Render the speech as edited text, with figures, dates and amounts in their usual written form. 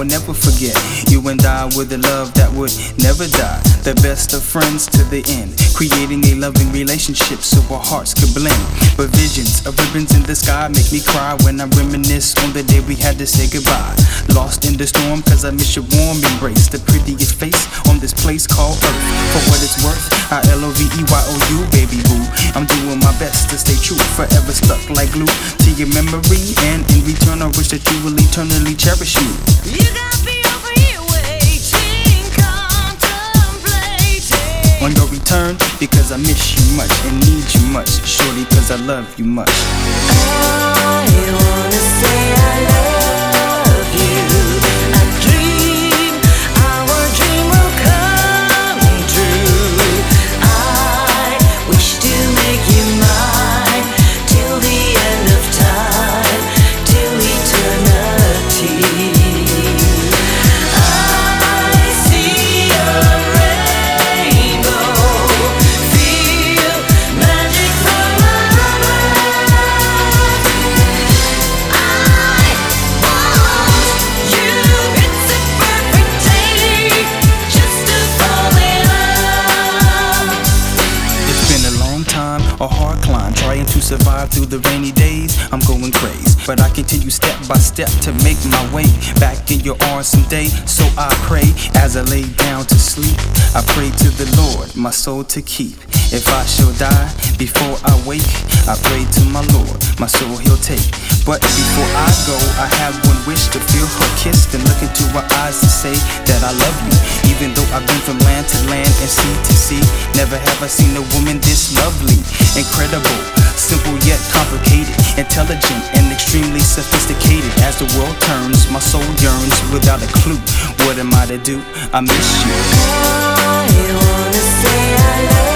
never forget. You and I were the love that would never die. The best of friends to the end, creating a loving relationship so our hearts could blend. But visions of ribbons in the sky make me cry when I reminisce on the day we had to say goodbye. Lost in the storm cause I miss your warm embrace, the prettiest face on this place called Earth. For what it's worth, I-L-O-V-E-Y-O-U, baby boo. I'm doing my best to stay true, forever stuck like glue to your memory, and in return I wish that you will eternally cherish you. You got me over here waiting, contemplating on your return, because I miss you much and need you much, shorty, cause I love you much. I wanna say I love you. I dream our dream will come true. I wish to make you mine till the end of time, till eternity. I see a rainbow, feel magic from above. I want you. It's a perfect day just to fall in love. It's been a long time, a hard climb, trying to survive through the rainy days. I'm going crazy, but I continue step by step to make my way back in your arms someday. So I pray as I lay down to sleep, I pray to the Lord my soul to keep. If I shall die before I wake, I pray to my Lord my soul he'll take. But before I go, I have one wish, to feel her kiss and look into her eyes and say that I love you. Even though I've been from land to land and sea to sea, never have I seen a woman this lovely. Incredible, simple yet complicated, intelligent and extremely sophisticated. As the world turns, my soul yearns without a clue. What am I to do? I miss you. I wanna say I love you.